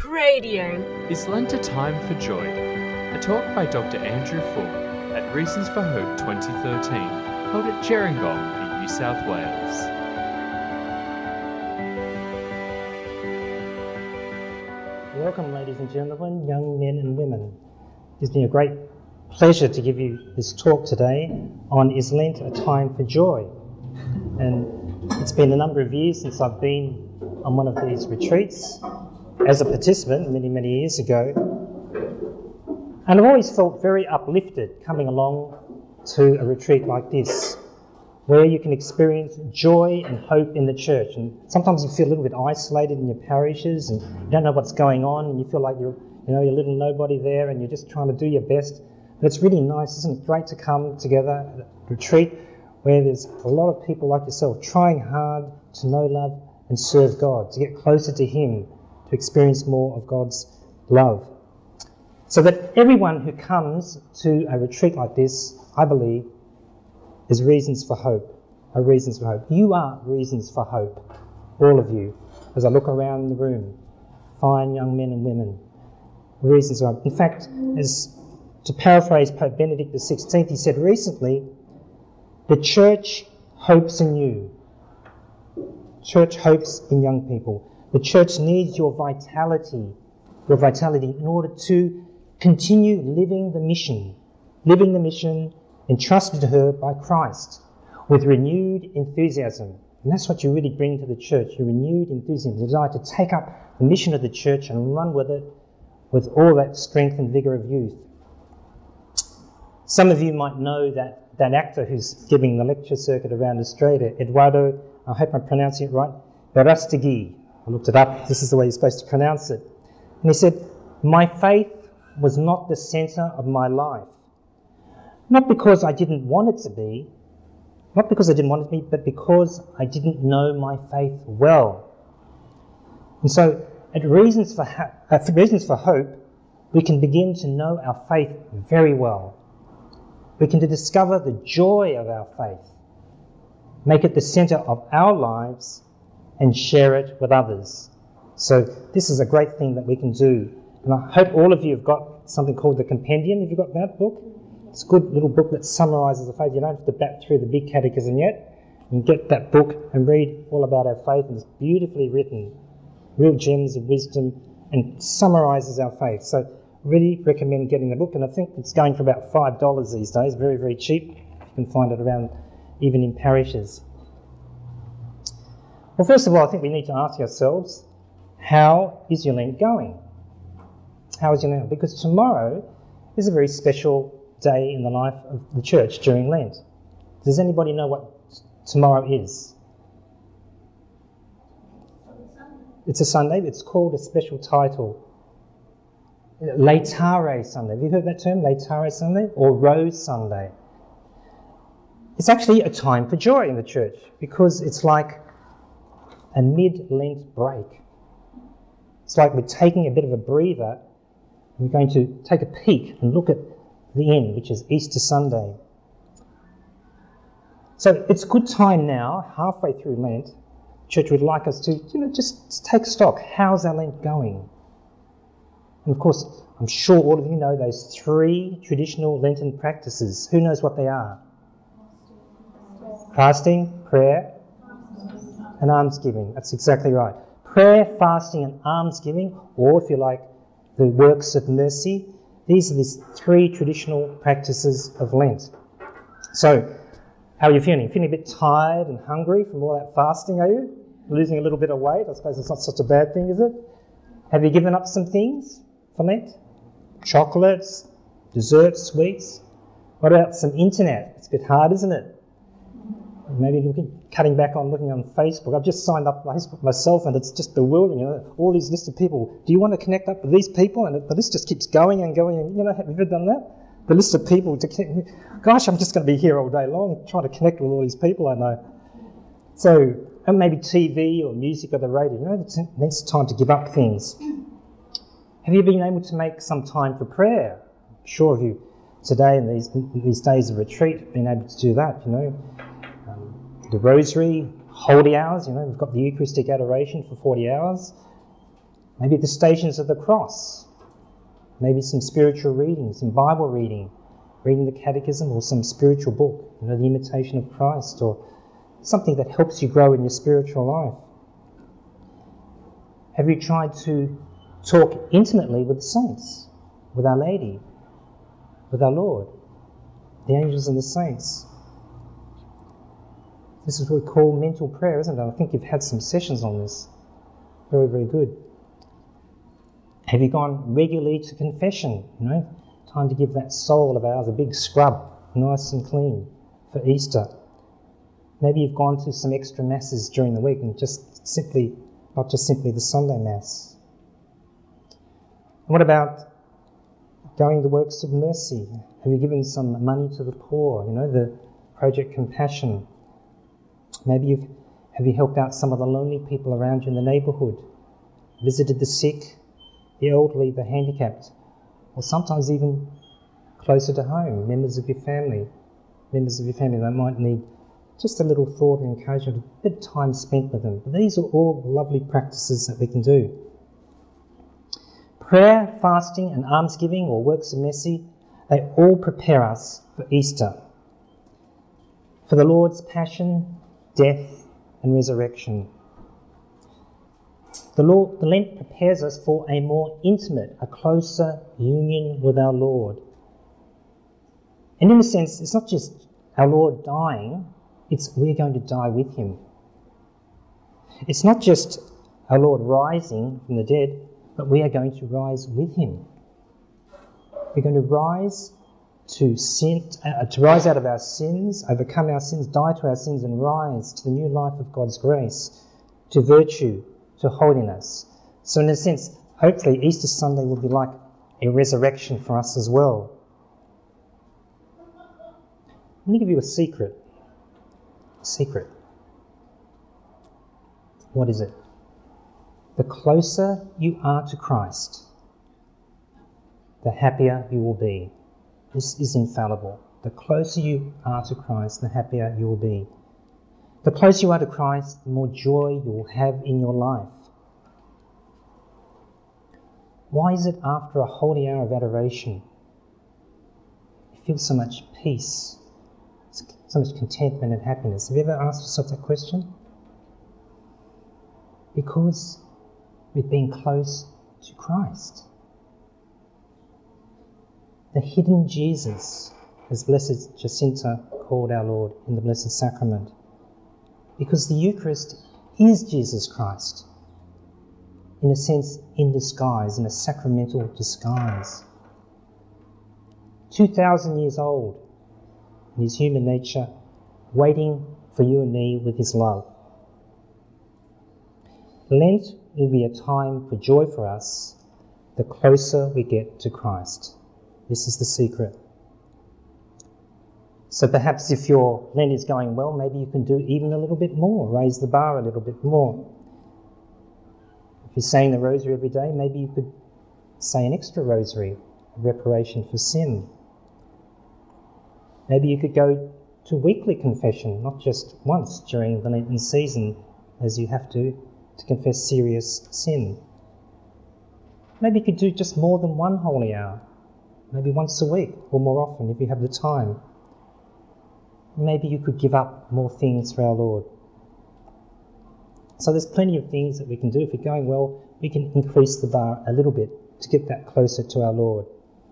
Talk Radio. Is Lent a Time for Joy? A talk by Dr. Andrew Full at Reasons for Hope 2013, held at Gerringong in New South Wales. Welcome, ladies and gentlemen, young men and women. It gives me a great pleasure to give you this talk today on Is Lent a Time for Joy? And it's been a number of years since I've been on one of these retreats as a participant many years ago. And I've always felt very uplifted coming along to a retreat like this, where you can experience joy and hope in the church. And sometimes you feel a little bit isolated in your parishes and you don't know what's going on and you feel like you're a little nobody there and you're just trying to do your best. But it's really nice, isn't it? Great to come together at a retreat where there's a lot of people like yourself trying hard to know, love and serve God, to get closer to Him, to experience more of God's love. So that everyone who comes to a retreat like this, I believe, is reasons for hope. Are reasons for hope. You are reasons for hope, all of you. As I look around the room, fine young men and women, reasons for hope. In fact, as to paraphrase Pope Benedict XVI, he said recently, "The Church hopes in you. Church hopes in young people. The Church needs your vitality in order to continue living the mission entrusted to her by Christ with renewed enthusiasm." And that's what you really bring to the church, your renewed enthusiasm, the desire to take up the mission of the church and run with it with all that strength and vigour of youth. Some of you might know that actor who's giving the lecture circuit around Australia, Eduardo, I hope I'm pronouncing it right, Verástegui. I looked it up, this is the way you're supposed to pronounce it. And he said, "My faith was not the centre of my life. Not because I didn't want it to be, but because I didn't know my faith well." And so, at Reasons for Hope, we can begin to know our faith very well. We can discover the joy of our faith, make it the centre of our lives, and share it with others. So this is a great thing that we can do. And I hope all of you have got something called the Compendium. Have you got that book? It's a good little book that summarises the faith. You don't have to bat through the big catechism yet. You can get that book and read all about our faith, and it's beautifully written, real gems of wisdom, and summarises our faith. So really recommend getting the book, and I think it's going for about $5 these days, very, very cheap. You can find it around even in parishes. Well, first of all, I think we need to ask ourselves, how is your Lent going? How is your Lent? Because tomorrow is a very special day in the life of the church during Lent. Does anybody know what tomorrow is? It's a Sunday. It's called a special title, Laetare Sunday. Have you heard that term, Laetare Sunday, or Rose Sunday? It's actually a time for joy in the church because it's like a mid-Lent break. It's like we're taking a bit of a breather and we're going to take a peek and look at the end, which is Easter Sunday. So it's a good time now, halfway through Lent. The church would like us to, just take stock. How's our Lent going? And of course, I'm sure all of you know those 3 traditional Lenten practices. Who knows what they are? Fasting, prayer, and almsgiving. That's exactly right. Prayer, fasting and almsgiving, or if you like, the works of mercy. These are these 3 traditional practices of Lent. So, how are you feeling? Feeling a bit tired and hungry from all that fasting, are you? Losing a little bit of weight? I suppose it's not such a bad thing, is it? Have you given up some things for Lent? Chocolates, desserts, sweets? What about some internet? It's a bit hard, isn't it? Maybe cutting back on looking on Facebook. I've just signed up Facebook myself and it's just bewildering. All these list of people. Do you want to connect up with these people? And the list just keeps going and going. And, have you ever done that? The list of people to connect. Gosh, I'm just going to be here all day long trying to connect with all these people I know. So, and maybe TV or music or the radio. It's time to give up things. Have you been able to make some time for prayer? I'm sure of you today in these days of retreat have been able to do that, the rosary, holy hours, we've got the Eucharistic adoration for 40 hours. Maybe the Stations of the Cross. Maybe some spiritual reading, some Bible reading, reading the Catechism or some spiritual book, The Imitation of Christ, or something that helps you grow in your spiritual life. Have you tried to talk intimately with the saints, with Our Lady, with our Lord, the angels and the saints? This is what we call mental prayer, isn't it? I think you've had some sessions on this. Very, very good. Have you gone regularly to confession? Time to give that soul of ours a big scrub, nice and clean, for Easter. Maybe you've gone to some extra masses during the week and not just simply the Sunday Mass. And what about going the works of mercy? Have you given some money to the poor? The Project Compassion. Maybe have you helped out some of the lonely people around you in the neighbourhood? Visited the sick, the elderly, the handicapped, or sometimes even closer to home, members of your family that might need just a little thought or encouragement, a bit of time spent with them. But these are all lovely practices that we can do. Prayer, fasting and almsgiving or works of mercy, they all prepare us for Easter, for the Lord's passion, death and resurrection. The Lent prepares us for a more intimate, a closer union with our Lord. And in a sense, it's not just our Lord dying, it's we're going to die with him. It's not just our Lord rising from the dead, but we are going to rise with him. We're going to rise to rise out of our sins, overcome our sins, die to our sins and rise to the new life of God's grace, to virtue, to holiness. So in a sense, hopefully Easter Sunday will be like a resurrection for us as well. Let me give you a secret. What is it? The closer you are to Christ, the happier you will be. This is infallible. The closer you are to Christ, the happier you will be. The closer you are to Christ, the more joy you will have in your life. Why is it after a holy hour of adoration you feel so much peace, so much contentment and happiness? Have you ever asked yourself that question? Because we've been close to Christ. The hidden Jesus, as Blessed Jacinta called our Lord in the Blessed Sacrament. Because the Eucharist is Jesus Christ, in a sense, in disguise, in a sacramental disguise. 2,000 years old in his human nature, waiting for you and me with his love. Lent will be a time for joy for us the closer we get to Christ. This is the secret. So perhaps if your Lent is going well, maybe you can do even a little bit more, raise the bar a little bit more. If you're saying the rosary every day, maybe you could say an extra rosary, a reparation for sin. Maybe you could go to weekly confession, not just once during the Lenten season, as you have to confess serious sin. Maybe you could do just more than one holy hour, maybe once a week or more often if you have the time. Maybe you could give up more things for our Lord. So there's plenty of things that we can do. If we're going well, we can increase the bar a little bit to get that closer to our Lord.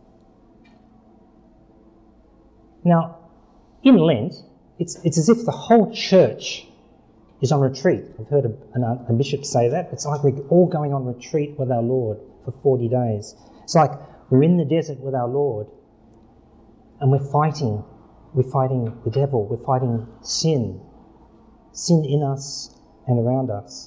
Now, in Lent, it's as if the whole church is on retreat. I've heard a bishop say that. It's like we're all going on retreat with our Lord for 40 days. It's like we're in the desert with our Lord and we're fighting the devil, we're fighting sin in us and around us.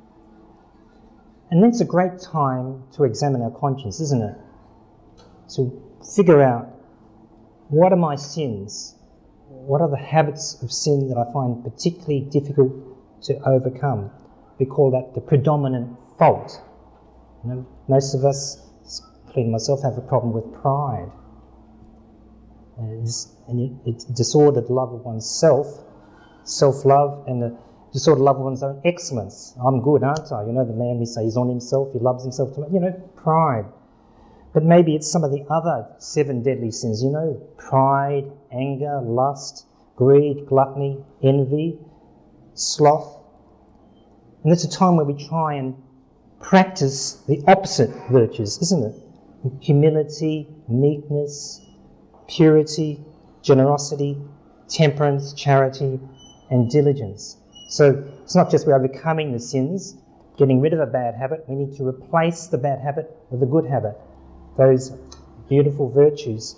And that's a great time to examine our conscience, isn't it? To figure out, what are my sins? What are the habits of sin that I find particularly difficult to overcome? We call that the predominant fault. Most of us, including myself, have a problem with pride. It's disordered love of oneself, self-love, and to sort of love one's own excellence. I'm good, aren't I? You know, the man we say he's on himself, he loves himself too much. You know, pride. But maybe it's some of the other 7 deadly sins, you know, pride, anger, lust, greed, gluttony, envy, sloth. And it's a time where we try and practice the opposite virtues, isn't it? Humility, meekness, purity, generosity, temperance, charity, and diligence. So it's not just we're overcoming the sins, getting rid of a bad habit, we need to replace the bad habit with a good habit. Those beautiful virtues.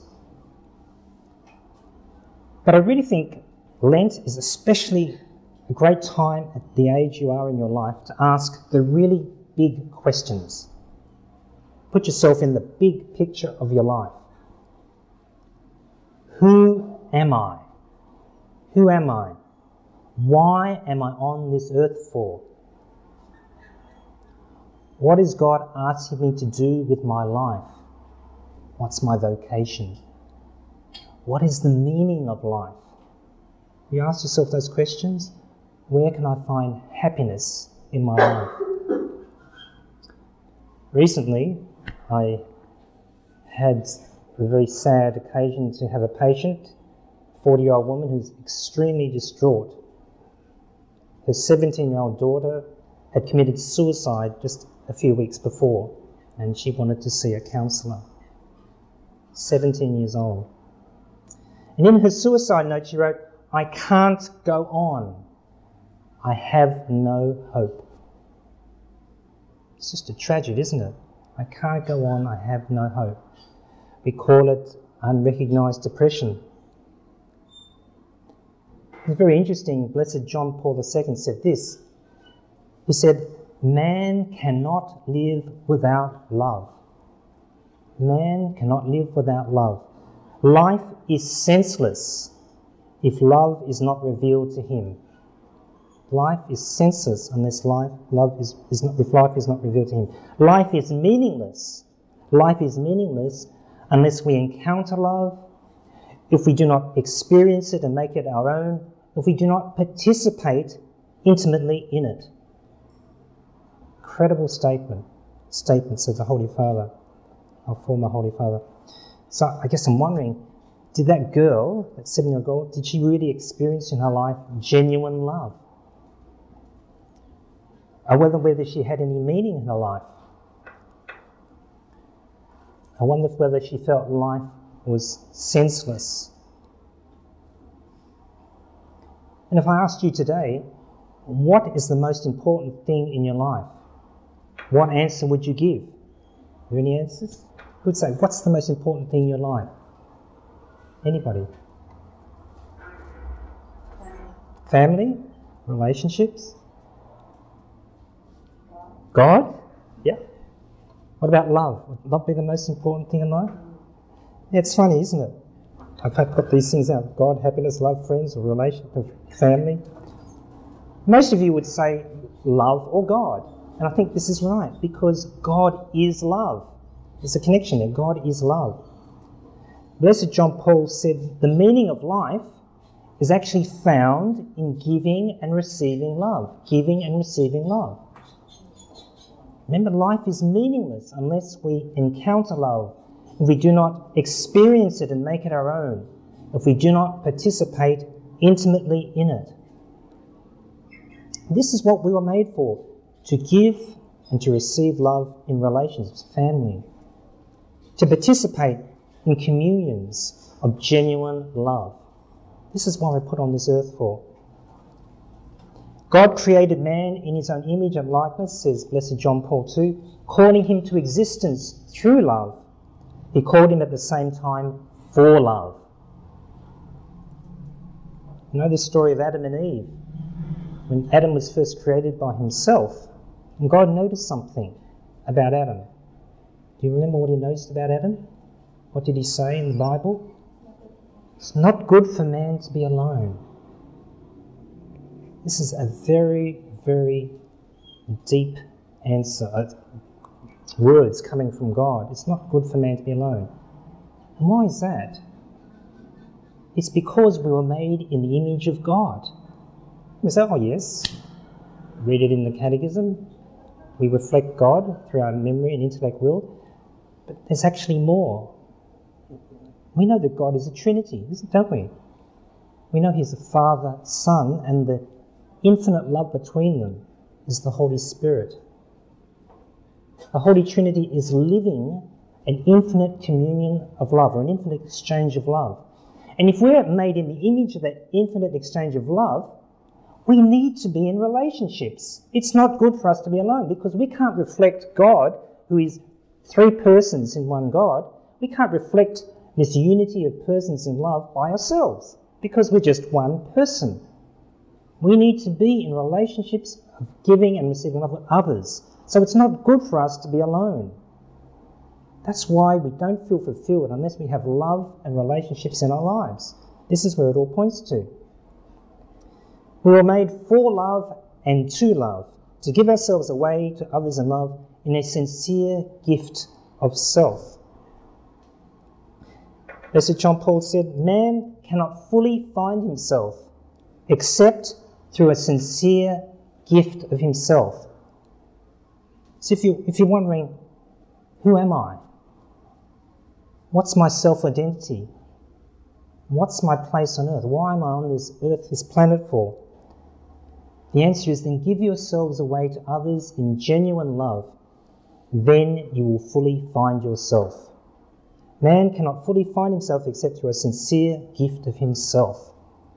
But I really think Lent is especially a great time at the age you are in your life to ask the really big questions. Put yourself in the big picture of your life. Who am I? Who am I? Why am I on this earth for? What is God asking me to do with my life? What's my vocation? What is the meaning of life? You ask yourself those questions. Where can I find happiness in my life? Recently, I had a very sad occasion to have a patient, a 40-year-old woman who's extremely distraught. Her 17-year-old daughter had committed suicide just a few weeks before, and she wanted to see a counsellor. 17 years old. And in her suicide note she wrote, "I can't go on. I have no hope." It's just a tragedy, isn't it? I can't go on, I have no hope. We call it unrecognised depression. It's very interesting. Blessed John Paul II said this. He said, "Man cannot live without love." Man cannot live without love. Life is senseless if love is not revealed to him. Life is senseless unless if life is not revealed to him. Life is meaningless. Life is meaningless unless we encounter love, if we do not experience it and make it our own, if we do not participate intimately in it. Incredible statements of the Holy Father, our former Holy Father. So I guess I'm wondering, did that girl, that 7-year-old girl, did she really experience in her life genuine love? I wonder whether she had any meaning in her life. I wonder whether she felt life was senseless. And if I asked you today, what is the most important thing in your life? What answer would you give? Are there any answers? Who would say, what's the most important thing in your life? Anybody? Family? Relationships? God? Yeah. What about love? Would love be the most important thing in life? Yeah, it's funny, isn't it? I've put these things out. God, happiness, love, friends, or relationship, family. Most of you would say love or God. And I think this is right, because God is love. There's a connection there. God is love. Blessed John Paul said the meaning of life is actually found in giving and receiving love. Giving and receiving love. Remember, life is meaningless unless we encounter love, if we do not experience it and make it our own, if we do not participate intimately in it. This is what we were made for, to give and to receive love in relationships, family, to participate in communions of genuine love. This is what we're put on this earth for. God created man in his own image and likeness, says Blessed John Paul II, calling him to existence through love. He called him at the same time for love. You know the story of Adam and Eve? When Adam was first created by himself, and God noticed something about Adam. Do you remember what he noticed about Adam? What did he say in the Bible? It's not good for man to be alone. This is a very, very deep answer. Words coming from God. It's not good for man to be alone. And why is that? It's because we were made in the image of God. We say, oh yes, read it in the catechism. We reflect God through our memory and intellect will. But there's actually more. We know that God is a Trinity, don't we? We know He's the Father, Son, and the infinite love between them is the Holy Spirit. The Holy Trinity is living an infinite communion of love, or an infinite exchange of love. And if we're made in the image of that infinite exchange of love, we need to be in relationships. It's not good for us to be alone, because we can't reflect God, who is three persons in one God. We can't reflect this unity of persons in love by ourselves, because we're just one person. We need to be in relationships of giving and receiving love with others. So it's not good for us to be alone. That's why we don't feel fulfilled unless we have love and relationships in our lives. This is where it all points to. We were made for love and to love, to give ourselves away to others in love in a sincere gift of self. Blessed John Paul said, man cannot fully find himself except through a sincere gift of himself. So if you're wondering, who am I? What's my self-identity? What's my place on earth? Why am I on this earth, this planet for? The answer is, then give yourselves away to others in genuine love. Then you will fully find yourself. Man cannot fully find himself except through a sincere gift of himself.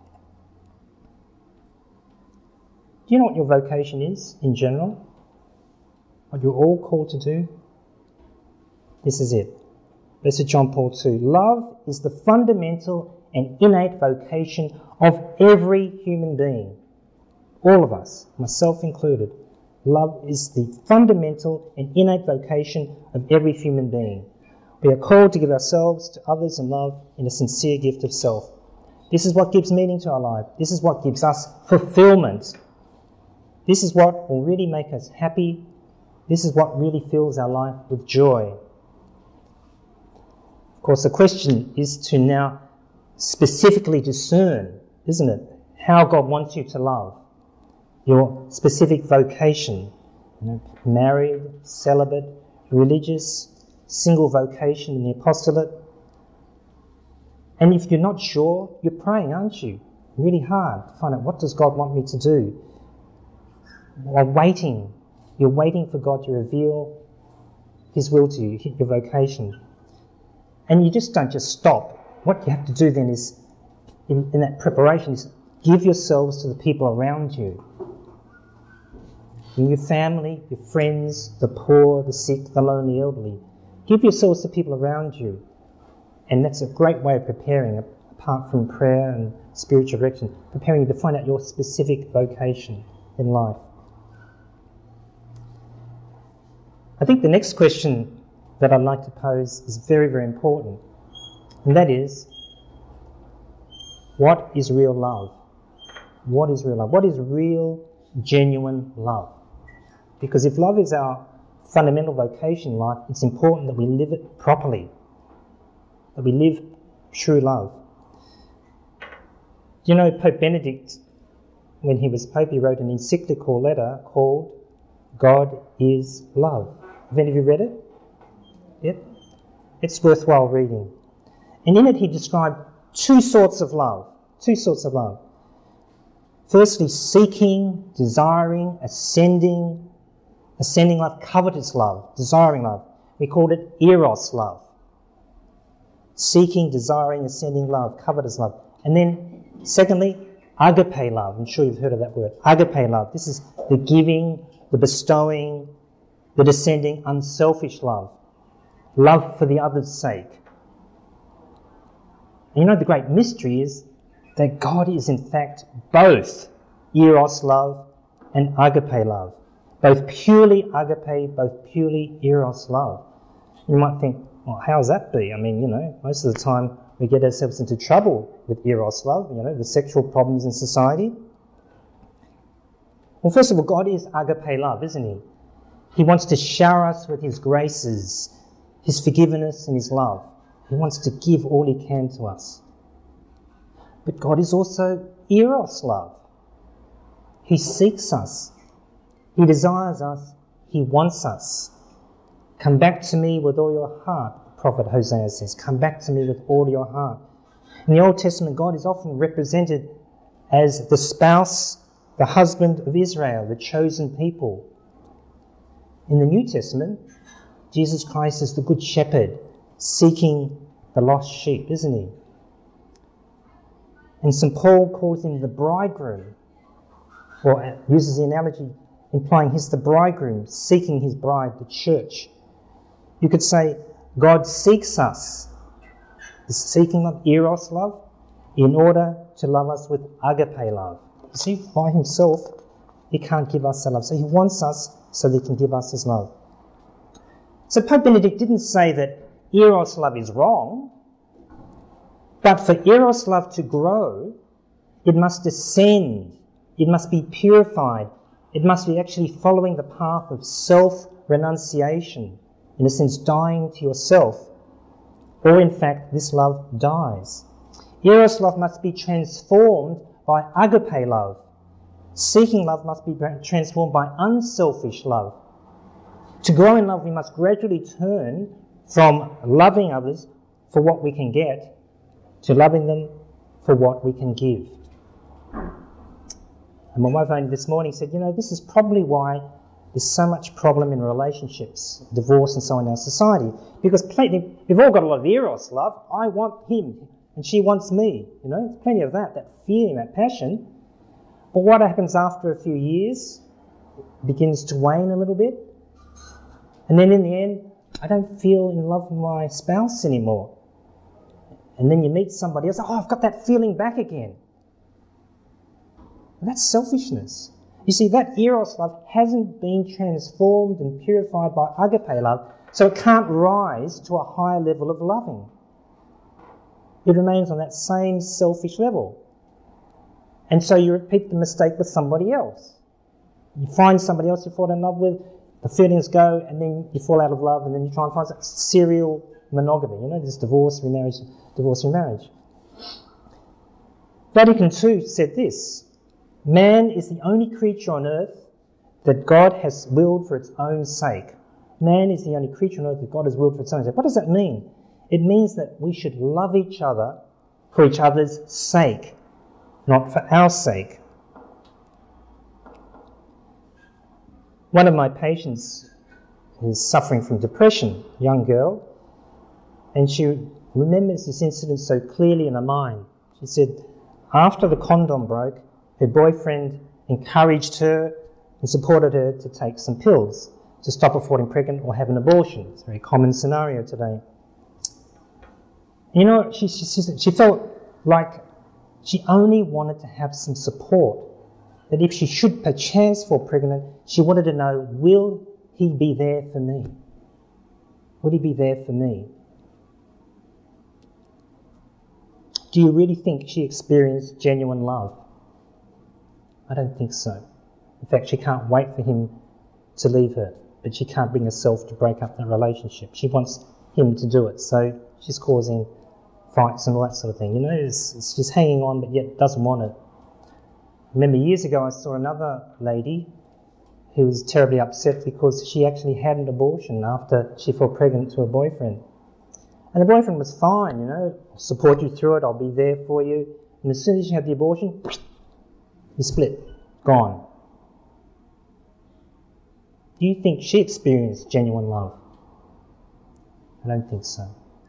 Do you know what your vocation is in general? What you're all called to do? This is it. Blessed John Paul II. Love is the fundamental and innate vocation of every human being. All of us, myself included. Love is the fundamental and innate vocation of every human being. We are called to give ourselves to others in love in a sincere gift of self. This is what gives meaning to our life. This is what gives us fulfillment. This is what will really make us happy. This is what really fills our life with joy. Of course, the question is to now specifically discern, isn't it, how God wants you to love. Your specific vocation, married, celibate, religious, single vocation in the apostolate. And if you're not sure, you're praying, aren't you? Really hard to find out, what does God want me to do? While waiting, you're waiting for God to reveal His will to you, your vocation. And you just don't just stop. What you have to do then is, in that preparation, is give yourselves to the people around you. In your family, your friends, the poor, the sick, the lonely, elderly. Give yourselves to people around you. And that's a great way of preparing, apart from prayer and spiritual direction, preparing you to find out your specific vocation in life. I think the next question that I'd like to pose is very, very important. And that is, what is real love? What is real love? What is real, genuine love? Because if love is our fundamental vocation in life, it's important that we live it properly, that we live true love. You know, Pope Benedict, when he was Pope, he wrote an encyclical letter called God is Love. Have any of you read it? Yep. It's worthwhile reading. And in it he described two sorts of love. Two sorts of love. Firstly, seeking, desiring, ascending love, covetous love, desiring love. We called it eros love. Seeking, desiring, ascending love, covetous love. And then, secondly, agape love. I'm sure you've heard of that word. Agape love. This is the giving, the bestowing, the descending, unselfish love. Love for the other's sake. And you know, the great mystery is that God is in fact both eros love and agape love. Both purely agape, both purely eros love. You might think, well, how's that be? I mean, most of the time we get ourselves into trouble with eros love, the sexual problems in society. Well, first of all, God is agape love, isn't He? He wants to shower us with His graces, His forgiveness and His love. He wants to give all He can to us. But God is also eros love. He seeks us. He desires us. He wants us. Come back to me with all your heart, Prophet Hosea says. Come back to me with all your heart. In the Old Testament, God is often represented as the spouse, the husband of Israel, the chosen people. In the New Testament, Jesus Christ is the good shepherd, seeking the lost sheep, isn't he? And St. Paul calls him the bridegroom, or uses the analogy implying he's the bridegroom, seeking his bride, the church. You could say God seeks us, the seeking of eros love, in order to love us with agape love. You see, by himself, he can't give us that love. So he wants us so that he can give us his love. So Pope Benedict didn't say that eros love is wrong, but for eros love to grow, it must descend, it must be purified, it must be actually following the path of self-renunciation, in a sense dying to yourself, or in fact this love dies. Eros love must be transformed by agape love. Seeking love must be transformed by unselfish love. To grow in love, we must gradually turn from loving others for what we can get to loving them for what we can give. And my wife only this morning said, this is probably why there's so much problem in relationships, divorce and so on in our society. Because we've all got a lot of eros love. I want him and she wants me. There's plenty of that feeling, that passion. But what happens after a few years? It begins to wane a little bit. And then in the end, I don't feel in love with my spouse anymore. And then you meet somebody else, I've got that feeling back again. And that's selfishness. You see, that eros love hasn't been transformed and purified by agape love, so it can't rise to a higher level of loving. It remains on that same selfish level. And so you repeat the mistake with somebody else. You find somebody else you fall in love with, the feelings go, and then you fall out of love, and then you try and find that serial monogamy. This divorce, remarriage, divorce, remarriage. Vatican II said this: man is the only creature on earth that God has willed for its own sake. Man is the only creature on earth that God has willed for its own sake. What does that mean? It means that we should love each other for each other's sake, not for our sake. One of my patients is suffering from depression, a young girl, and she remembers this incident so clearly in her mind. She said, after the condom broke, her boyfriend encouraged her and supported her to take some pills to stop her falling pregnant or have an abortion. It's a very common scenario today. She felt like she only wanted to have some support. That if she should perchance fall pregnant, she wanted to know, will he be there for me? Will he be there for me? Do you really think she experienced genuine love? I don't think so. In fact, she can't wait for him to leave her, but she can't bring herself to break up the relationship. She wants him to do it, so she's causing fights and all that sort of thing. It's just hanging on, but yet doesn't want it. I remember years ago I saw another lady who was terribly upset because she actually had an abortion after she fell pregnant to her boyfriend. And the boyfriend was fine, I'll support you through it, I'll be there for you. And as soon as she had the abortion, he split, gone. Do you think she experienced genuine love? I don't think so.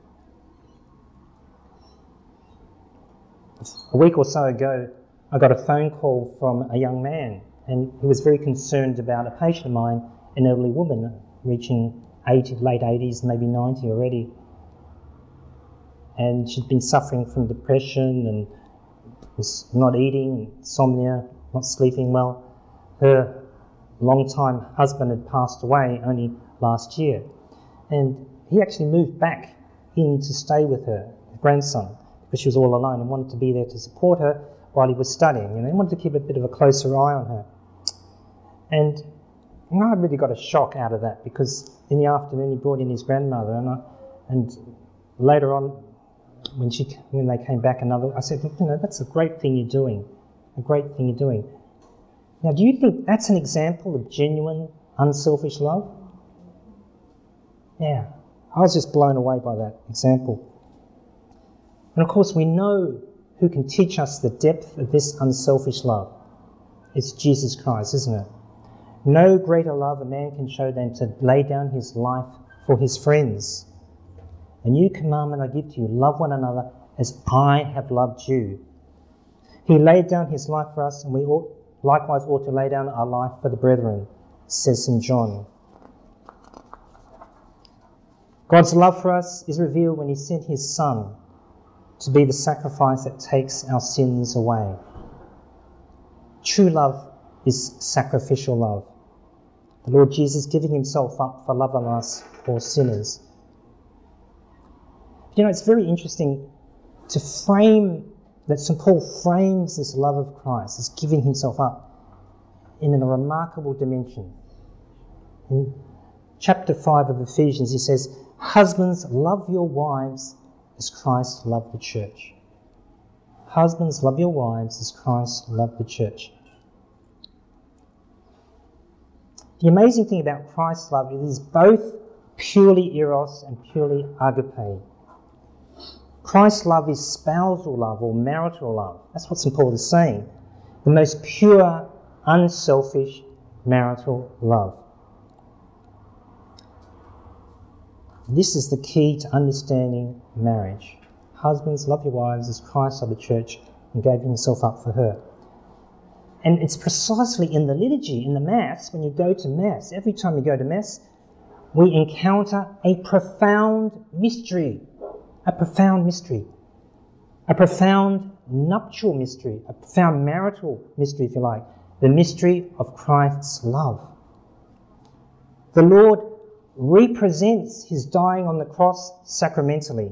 A week or so ago, I got a phone call from a young man, and he was very concerned about a patient of mine, an elderly woman reaching late 80s, maybe 90 already. And she'd been suffering from depression and was not eating, insomnia, not sleeping well. Her long-time husband had passed away only last year, and he actually moved back in to stay with her grandson, because she was all alone and wanted to be there to support her while he was studying. He wanted to keep a bit of a closer eye on her. And I really got a shock out of that, because in the afternoon he brought in his grandmother, and later on when they came back I said, that's a great thing you're doing, a great thing you're doing. Now, do you think that's an example of genuine, unselfish love? Yeah, I was just blown away by that example. And of course, we know who can teach us the depth of this unselfish love. It's Jesus Christ, isn't it? No greater love a man can show than to lay down his life for his friends. A new commandment I give to you, love one another as I have loved you. He laid down his life for us, and we likewise ought to lay down our life for the brethren, says St. John. God's love for us is revealed when he sent his Son to be the sacrifice that takes our sins away. True love is sacrificial love. The Lord Jesus giving himself up for love of us, poor sinners. You know, it's very interesting to frame that St. Paul frames this love of Christ as giving himself up in a remarkable dimension. In chapter 5 of Ephesians, he says, "Husbands, love your wives as Christ loved the church." Husbands, love your wives as Christ loved the church. The amazing thing about Christ's love is it is both purely eros and purely agape. Christ's love is spousal love or marital love. That's what St. Paul is saying. The most pure, unselfish marital love. This is the key to understanding marriage. Husbands, love your wives as Christ loved the church and gave himself up for her. And it's precisely in the liturgy, in the Mass, when you go to Mass, every time you go to Mass, we encounter a profound mystery. A profound mystery. A profound nuptial mystery. A profound marital mystery, if you like. The mystery of Christ's love. The Lord represents his dying on the cross sacramentally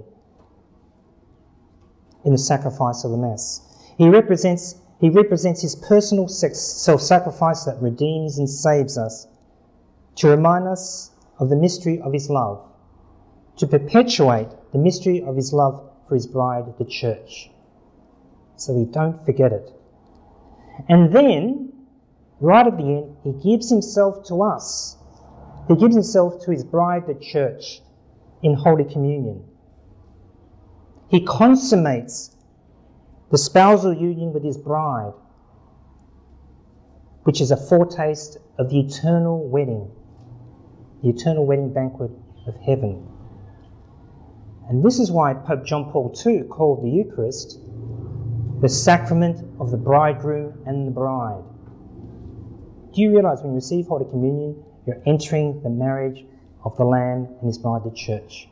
in the sacrifice of the Mass. He represents his personal self-sacrifice that redeems and saves us, to remind us of the mystery of his love, to perpetuate the mystery of his love for his bride, the church, so we don't forget it. And then, right at the end, he gives himself to us. He gives himself to his bride, the church, in Holy Communion. He consummates the spousal union with his bride, which is a foretaste of the eternal wedding banquet of heaven. And this is why Pope John Paul II called the Eucharist the sacrament of the bridegroom and the bride. Do you realise when you receive Holy Communion, you're entering the marriage of the Lamb and his bride, the church?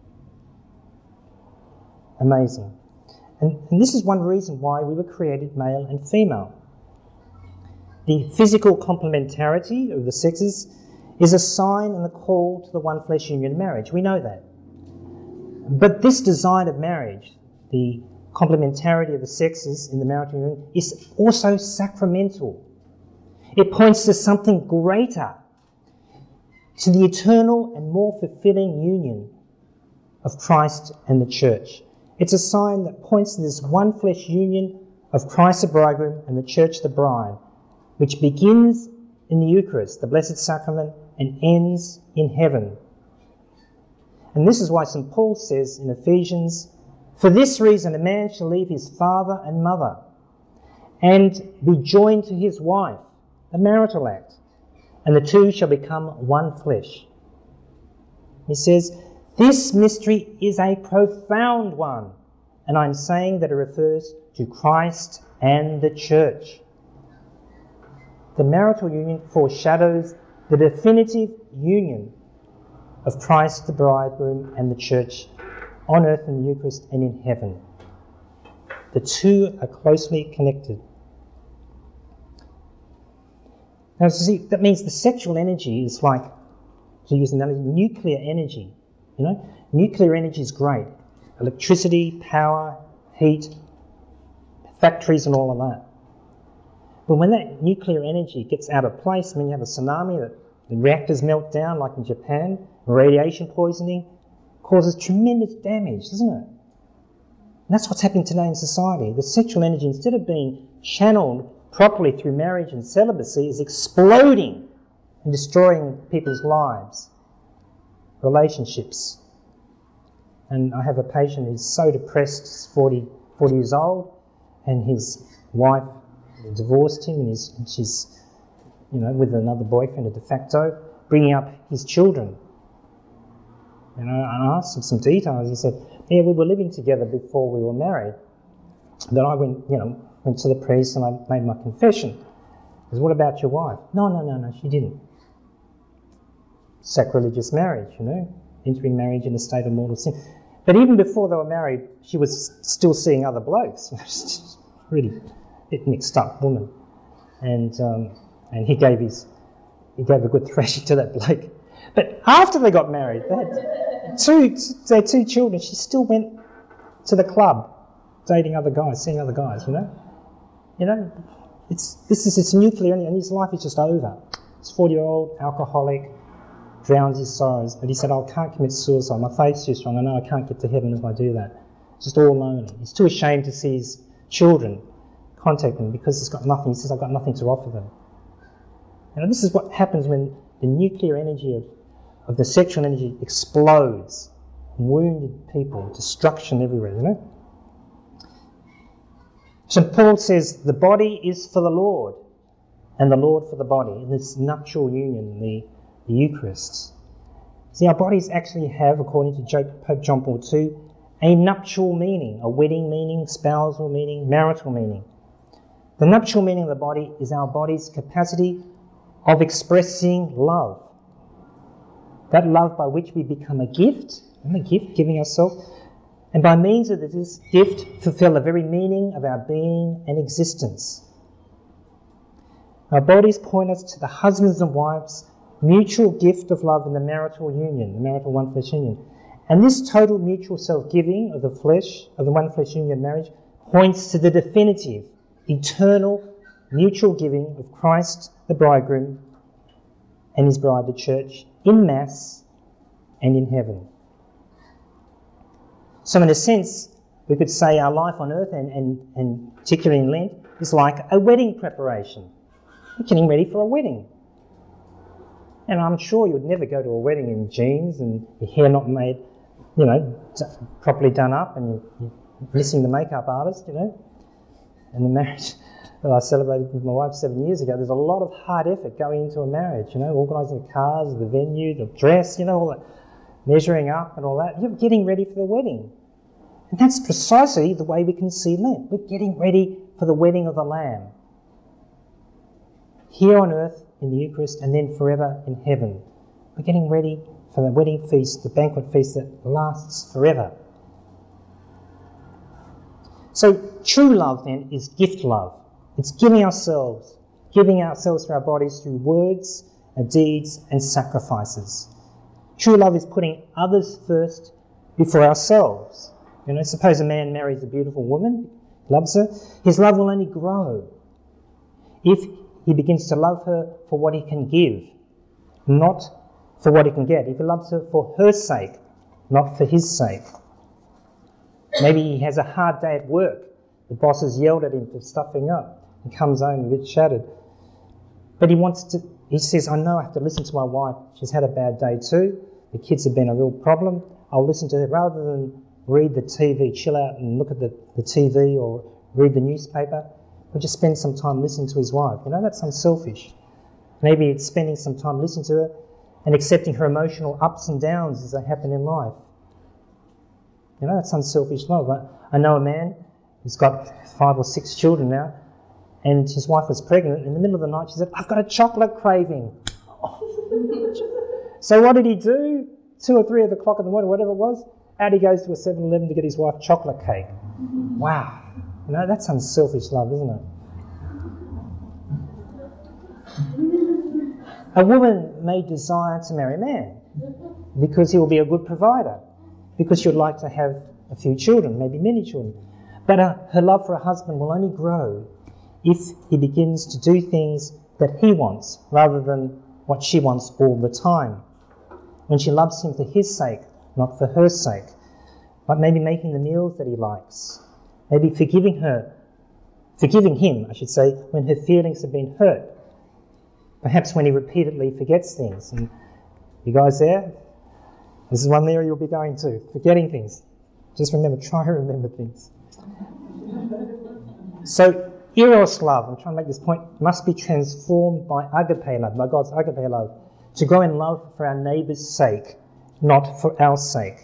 Amazing. And this is one reason why we were created male and female. The physical complementarity of the sexes is a sign and a call to the one flesh union of marriage. We know that. But this design of marriage, the complementarity of the sexes in the marital union, is also sacramental. It points to something greater, to the eternal and more fulfilling union of Christ and the church. It's a sign that points to this one flesh union of Christ the bridegroom and the church the bride, which begins in the Eucharist, the Blessed Sacrament, and ends in heaven. And this is why St. Paul says in Ephesians, "For this reason a man shall leave his father and mother and be joined to his wife," a marital act, "and the two shall become one flesh." He says, this mystery is a profound one, and I'm saying that it refers to Christ and the church. The marital union foreshadows the definitive union of Christ the bridegroom and the church on earth in the Eucharist and in heaven. The two are closely connected. Now, see, that means the sexual energy is like, to use an analogy, nuclear energy. You know, nuclear energy is great. Electricity, power, heat, factories and all of that. But when that nuclear energy gets out of place, I mean, you have a tsunami, that the reactors melt down, like in Japan, radiation poisoning causes tremendous damage, doesn't it? And that's what's happening today in society. The sexual energy, instead of being channeled properly through marriage and celibacy is exploding and destroying people's lives, relationships. And I have a patient who's so depressed, he's 40 years old, and his wife divorced him, and she's, with another boyfriend, a de facto, bringing up his children. And I asked him some details. He said, yeah, we were living together before we were married. Then I went to the priest and I made my confession. He said, what about your wife? No, she didn't. Sacrilegious marriage, entering marriage in a state of mortal sin. But even before they were married, she was still seeing other blokes. Just really a bit mixed up woman. And he gave a good thrashing to that bloke. But after they got married, they had their two children. She still went to the club, dating other guys, seeing other guys. It's nuclear, and his life is just over. He's 40-year-old alcoholic, drowns his sorrows. But he said, I can't commit suicide. My faith's too strong. I know I can't get to heaven if I do that. Just all lonely. He's too ashamed to see his children contact them because he's got nothing. He says, I've got nothing to offer them. This is what happens when the nuclear energy of the sexual energy explodes. Wounded people, destruction everywhere, St. Paul says the body is for the Lord and the Lord for the body in this nuptial union, the Eucharist. See, our bodies actually have, according to Pope John Paul II, a nuptial meaning, a wedding meaning, spousal meaning, marital meaning. The nuptial meaning of the body is our body's capacity of expressing love. That love by which we become a gift, giving ourselves, and by means of this gift fulfill the very meaning of our being and existence. Our bodies point us to the husbands and wives' mutual gift of love in the marital union, the marital one flesh union. And this total mutual self-giving of the flesh, of the one flesh union marriage, points to the definitive, eternal, mutual giving of Christ, the bridegroom, and his bride, the church, in Mass and in heaven. So in a sense, we could say our life on earth, and particularly in Lent, is like a wedding preparation. We're getting ready for a wedding. And I'm sure you would never go to a wedding in jeans and your hair not made, properly done up, and you're missing the makeup artist, And the marriage that I celebrated with my wife 7 years ago, there's a lot of hard effort going into a marriage, organising the cars, the venue, the dress, all that, measuring up and all that. You're getting ready for the wedding. And that's precisely the way we can see Lent. We're getting ready for the wedding of the Lamb. Here on earth in the Eucharist, and then forever in heaven. We're getting ready for the wedding feast, the banquet feast that lasts forever. So true love then is gift love. It's giving ourselves to our bodies through words, deeds and sacrifices. True love is putting others first before ourselves. Suppose a man marries a beautiful woman, loves her, his love will only grow if he begins to love her for what he can give, not for what he can get. If he loves her for her sake, not for his sake. Maybe he has a hard day at work. The boss has yelled at him for stuffing up. He comes home a bit shattered. But he says, I know I have to listen to my wife. She's had a bad day too. The kids have been a real problem. I'll listen to her rather than read the TV, chill out and look at the TV or read the newspaper. He'll just spend some time listening to his wife. That's unselfish. Maybe it's spending some time listening to her and accepting her emotional ups and downs as they happen in life. That's unselfish love. I know a man who's got 5 or 6 children now, and his wife was pregnant. In the middle of the night, she said, I've got a chocolate craving. So what did he do? 2 or 3 o'clock in the morning, whatever it was, out he goes to a 7-Eleven to get his wife chocolate cake. Wow. That's unselfish love, isn't it? A woman may desire to marry a man because he will be a good provider, because she would like to have a few children, maybe many children. But her love for her husband will only grow if he begins to do things that he wants rather than what she wants all the time. When she loves him for his sake, not for her sake. But maybe making the meals that he likes. Maybe forgiving her Forgiving him, I should say, when her feelings have been hurt. Perhaps when he repeatedly forgets things. And you guys there? This is one area you'll be going to, forgetting things. Just remember, try to remember things. So, eros love, I'm trying to make this point, must be transformed by agape love, by God's agape love, to grow in love for our neighbour's sake, not for our sake.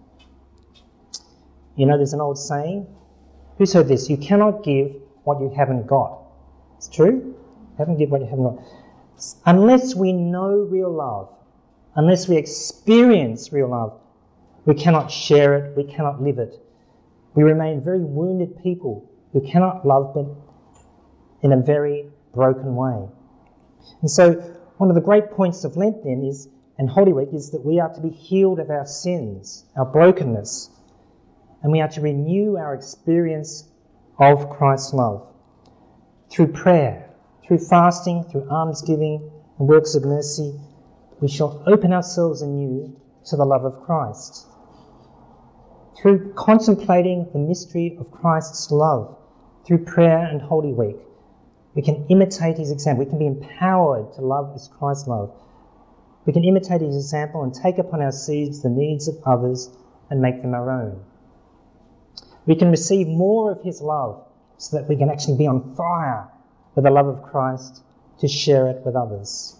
You know, there's an old saying, who's heard this? You cannot give what you haven't got. It's true? You haven't give what you haven't got. Unless we know real love, unless we experience real love, we cannot share it, we cannot live it. We remain very wounded people who cannot love but in a very broken way. And so one of the great points of Lent then is, and Holy Week, is that we are to be healed of our sins, our brokenness, and we are to renew our experience of Christ's love through prayer, through fasting, through almsgiving and works of mercy. We shall open ourselves anew to the love of Christ. Through contemplating the mystery of Christ's love, through prayer and Holy Week, we can imitate his example. We can be empowered to love as Christ loved. We can imitate his example and take upon ourselves the needs of others and make them our own. We can receive more of his love so that we can actually be on fire with the love of Christ to share it with others.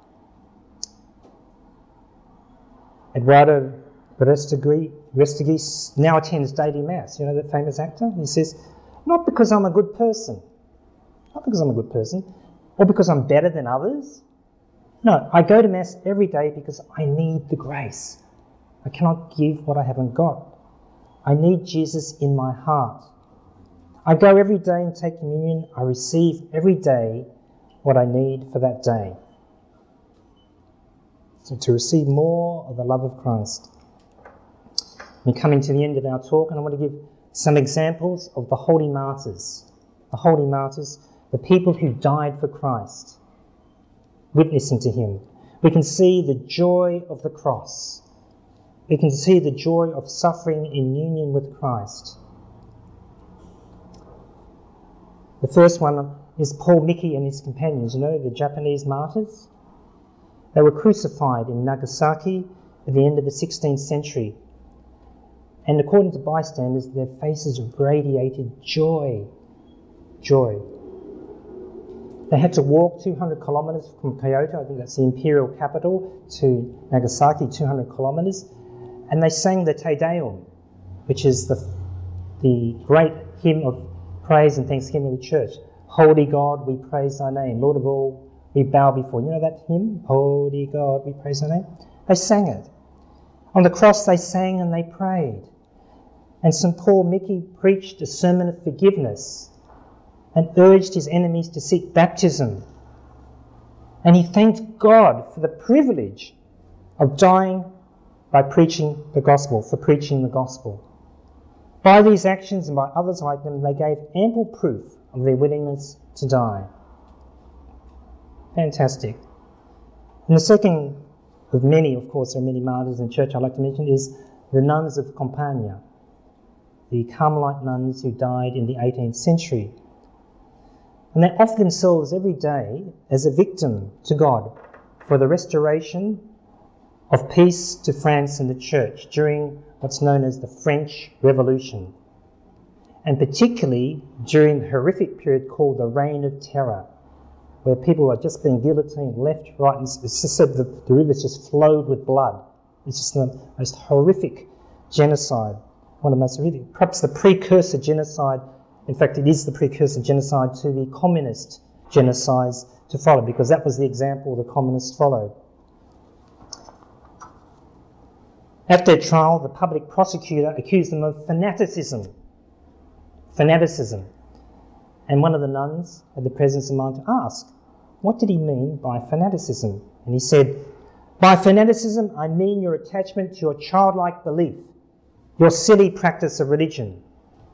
Eduardo Restegui now attends daily Mass. You know that famous actor? He says, not because I'm a good person, or because I'm better than others. No, I go to Mass every day because I need the grace. I cannot give what I haven't got. I need Jesus in my heart. I go every day and take communion. I receive every day what I need for that day. So to receive more of the love of Christ. We're coming to the end of our talk, and I want to give some examples of the holy martyrs. The holy martyrs, the people who died for Christ, witnessing to him. We can see the joy of the cross. We can see the joy of suffering in union with Christ. The first one is Paul Miki and his companions, you know, the Japanese martyrs. They were crucified in Nagasaki at the end of the 16th century. And according to bystanders, their faces radiated joy. Joy. They had to walk 200 kilometres from Kyoto, I think that's the imperial capital, to Nagasaki, 200 kilometres. And they sang the Te Deum, which is the great hymn of praise and thanksgiving of the church. Holy God, we praise thy name. Lord of all, we bow before you. You know that hymn? Holy God, we praise thy name. They sang it. On the cross they sang and they prayed. And St. Paul Miki preached a sermon of forgiveness and urged his enemies to seek baptism. And he thanked God for the privilege of dying by preaching the gospel, for preaching the gospel. By these actions and by others like them, they gave ample proof of their willingness to die. Fantastic. And the second of many, of course, there are many martyrs in church I'd like to mention, is the nuns of Campania, the Carmelite nuns who died in the 18th century. And they offer themselves every day as a victim to God for the restoration of peace to France and the church during what's known as the French Revolution, and particularly during the horrific period called the Reign of Terror, where people are just being guillotined left, right, and it's just said the rivers just flowed with blood. It's just the most horrific genocide, one of the most horrific, perhaps the precursor genocide. In fact, it is the precursor genocide to the communist genocides to follow, because that was the example the communists followed. At their trial, the public prosecutor accused them of fanaticism. And one of the nuns had the presence of mind to ask, what did he mean by fanaticism? And he said, by fanaticism, I mean your attachment to your childlike belief, your silly practice of religion.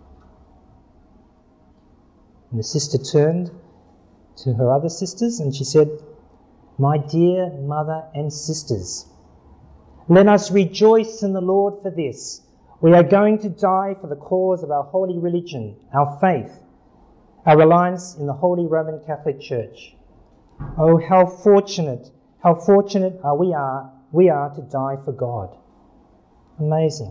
And the sister turned to her other sisters and she said, my dear mother and sisters, let us rejoice in the Lord for this. We are going to die for the cause of our holy religion, our faith. our reliance in the Holy Roman Catholic Church. Oh, how fortunate we are to die for God. Amazing.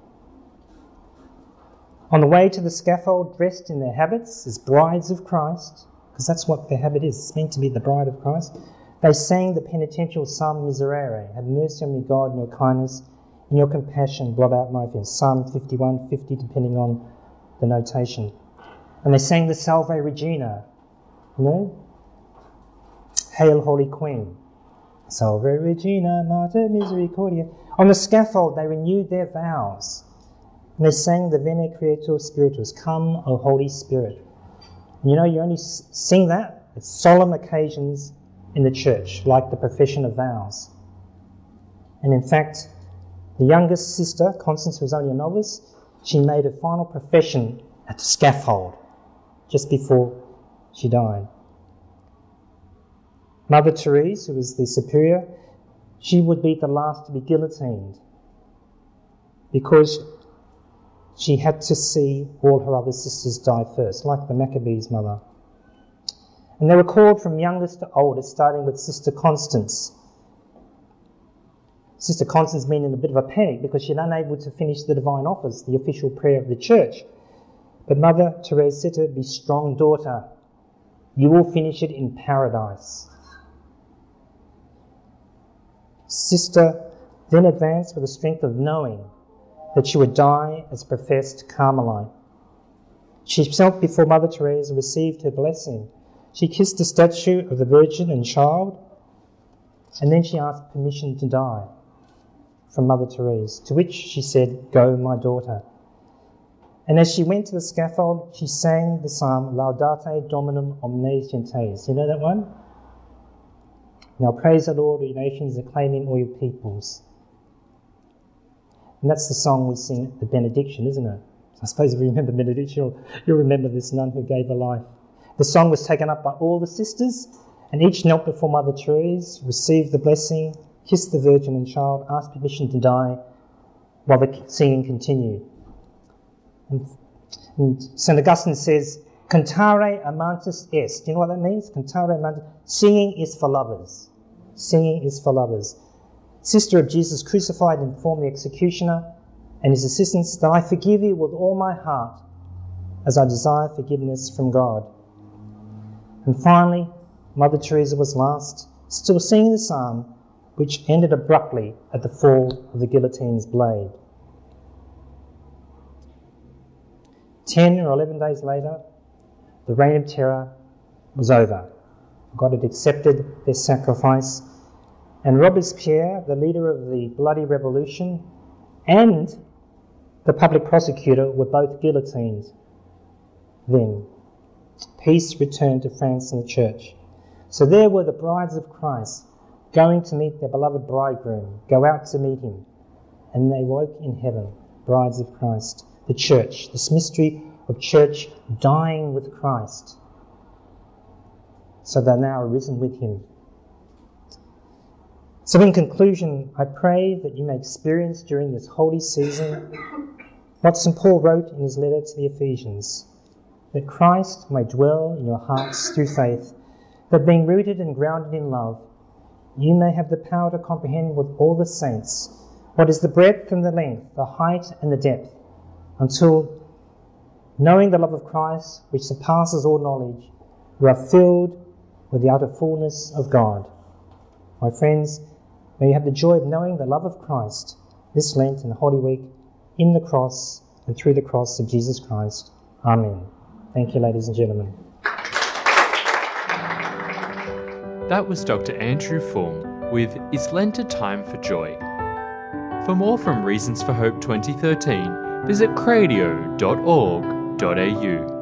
On the way to the scaffold, dressed in their habits as brides of Christ, because that's what their habit is, it's meant to be the bride of Christ, they sang the penitential Psalm Miserere, have mercy on me, God, in your kindness, in your compassion, blot out my offense. Psalm 51, 50, depending on the notation. And they sang the Salve Regina, Hail, Holy Queen. Salve Regina, Mater Misericordia. On the scaffold, they renewed their vows. And they sang the Veni Creator Spiritus, Come, O Holy Spirit. And you only sing that at solemn occasions in the church, like the profession of vows. And in fact, the youngest sister, Constance, who was only a novice, she made her final profession at the scaffold just before she died. Mother Therese, who was the superior, she would be the last to be guillotined because she had to see all her other sisters die first, like the Maccabees' mother. And they were called from youngest to oldest, starting with Sister Constance. Sister Constance being in a bit of a panic because she'd unable to finish the divine office, the official prayer of the church. But Mother Therese said to her, Be strong, daughter. You will finish it in paradise. Sister then advanced with the strength of knowing that she would die as a professed Carmelite. She knelt before Mother Therese and received her blessing. She kissed the statue of the Virgin and Child, and then she asked permission to die from Mother Therese, to which she said, Go, my daughter. And as she went to the scaffold, she sang the psalm, Laudate Dominum omnes gentes. You know that one? Now praise the Lord, all you nations, acclaim him, all you peoples. And that's the song we sing at the benediction, isn't it? I suppose if you remember benediction, you'll remember this nun who gave her life. The song was taken up by all the sisters, and each knelt before Mother Therese, received the blessing, kissed the Virgin and Child, asked permission to die, while the singing continued. And St. Augustine says, Cantare amantis est. Do you know what that means? Cantare amantis. Singing is for lovers. Singing is for lovers. Sister of Jesus crucified, informed the executioner and his assistants that I forgive you with all my heart, as I desire forgiveness from God. And finally, Mother Teresa was last, still singing the psalm, which ended abruptly at the fall of the guillotine's blade. 10 or 11 days later, the reign of terror was over. God had accepted their sacrifice, and Robespierre, the leader of the bloody revolution, and the public prosecutor were both guillotined. Then, peace returned to France and the church. So there were the brides of Christ, going to meet their beloved bridegroom, go out to meet him, and they woke in heaven, brides of Christ, the church, this mystery of church dying with Christ. So they're now arisen with him. So in conclusion, I pray that you may experience during this holy season what St. Paul wrote in his letter to the Ephesians, that Christ may dwell in your hearts through faith, that being rooted and grounded in love, you may have the power to comprehend with all the saints what is the breadth and the length, the height and the depth, until, knowing the love of Christ, which surpasses all knowledge, you are filled with the utter fullness of God. My friends, may you have the joy of knowing the love of Christ this Lent and Holy Week in the cross and through the cross of Jesus Christ. Amen. Thank you, ladies and gentlemen. That was Dr. Andrew Fung with Is Lent a Time for Joy? For more from Reasons for Hope 2013, visit cradio.org.au.